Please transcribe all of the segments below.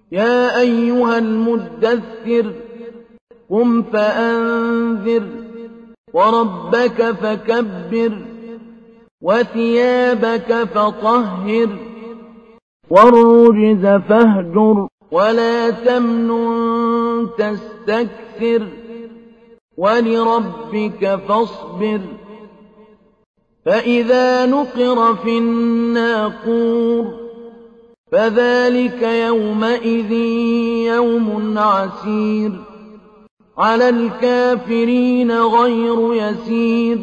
يا أيها المدثر قم فأنذر وربك فكبر وثيابك فطهر والرجز فاهجر ولا تمنن تستكثر ولربك فاصبر فإذا نقر في الناقور فذلك يومئذ يوم عسير على الكافرين غير يسير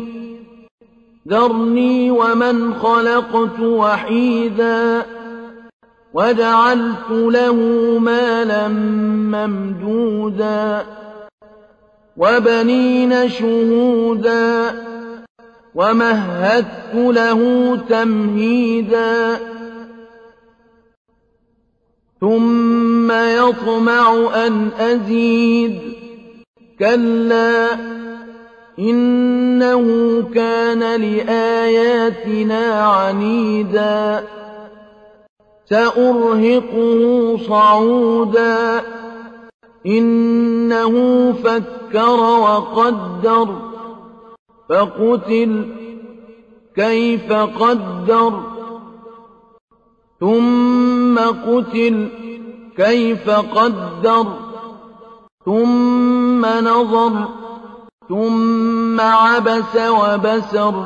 ذرني ومن خلقت وحيدا وجعلت له مالا ممدودا وبنين شهودا ومهدت له تمهيدا ثم يطمع أن أزيد كلا إنه كان لآياتنا عنيدا سأرهقه صعودا إنه فكر وقدر فقتل كيف قدر ثم قتل كيف قدر ثم نظر ثم عبس وبسر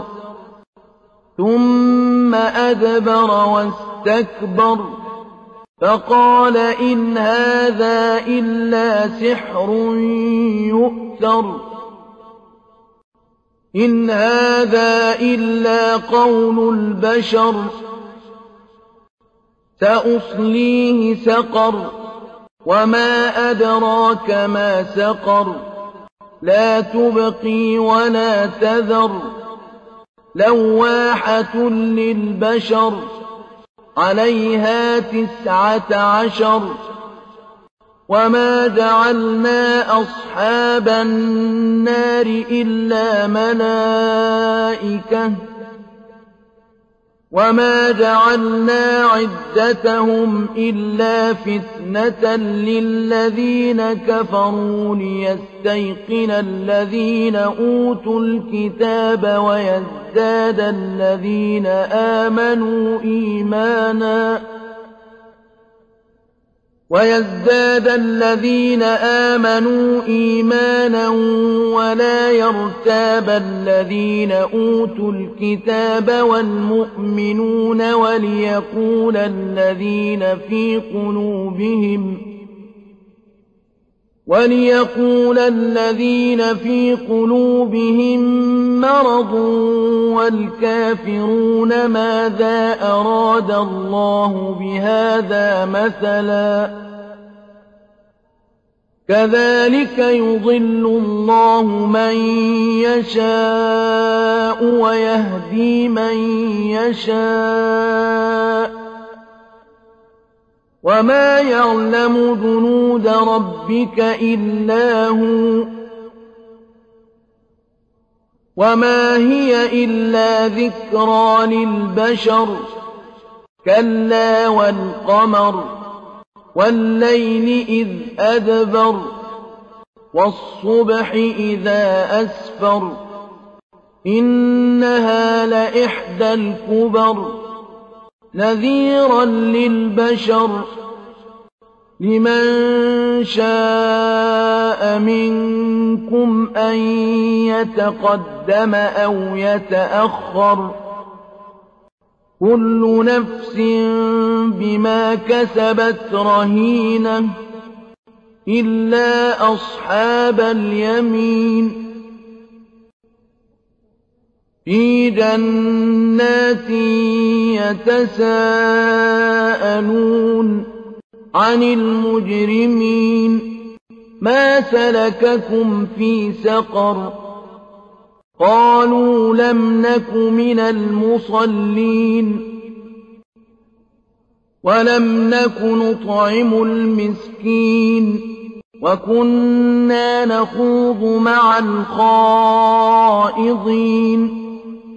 ثم أدبر واستكبر فقال إن هذا إلا سحر يؤثر إن هذا إلا قول البشر سأصليه سقر وما أدراك ما سقر لا تبقي ولا تذر لواحة للبشر عليها 19 وما جعلنا أصحاب النار إلا ملائكة وما جعلنا عدتهم إلا فتنة للذين كفروا ليستيقن الذين أوتوا الكتاب ويزداد الذين آمنوا إيمانا ولا يرتاب الذين أوتوا الكتاب والمؤمنون وليقول الذين في قلوبهم مرض والكافرون ماذا أراد الله بهذا مثلا كذلك يضل الله من يشاء ويهدي من يشاء وما يعلم جنود ربك إلا هو وما هي إلا ذكرى للبشر كلا والقمر والليل إذ أدبر والصبح إذا أسفر إنها لإحدى الكبر نذيرا للبشر لمن شاء منكم أن يتقدم أو يتأخر كل نفس بما كسبت رهينة إلا أصحاب اليمين في جنات يتساءلون عن المجرمين ما سلككم في سقر قالوا لم نك من المصلين ولم نك نطعم المسكين وكنا نخوض مع الخائضين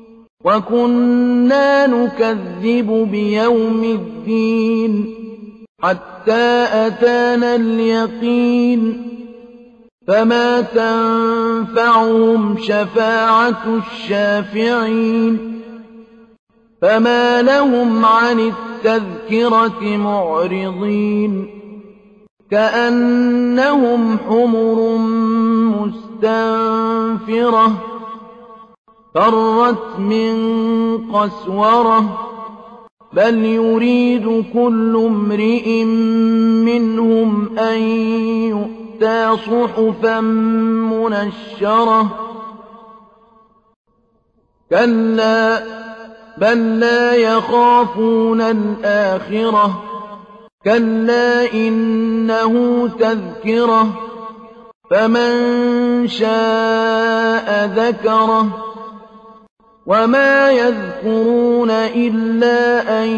وكنا نكذب بيوم الدين حتى أتانا اليقين فما تنفعهم شفاعة الشافعين فما لهم عن التذكرة معرضين كأنهم حمر مستنفرة فرت من قسورة بل يريد كل امرئ منهم أن يؤتى صحفا منشرة كلا بل لا يخافون الآخرة كلا إنه تذكرة فمن شاء ذكره وما يذكرون إلا أن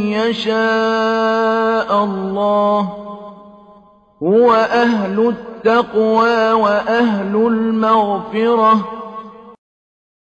يشاء الله هو أهل التقوى وأهل المغفرة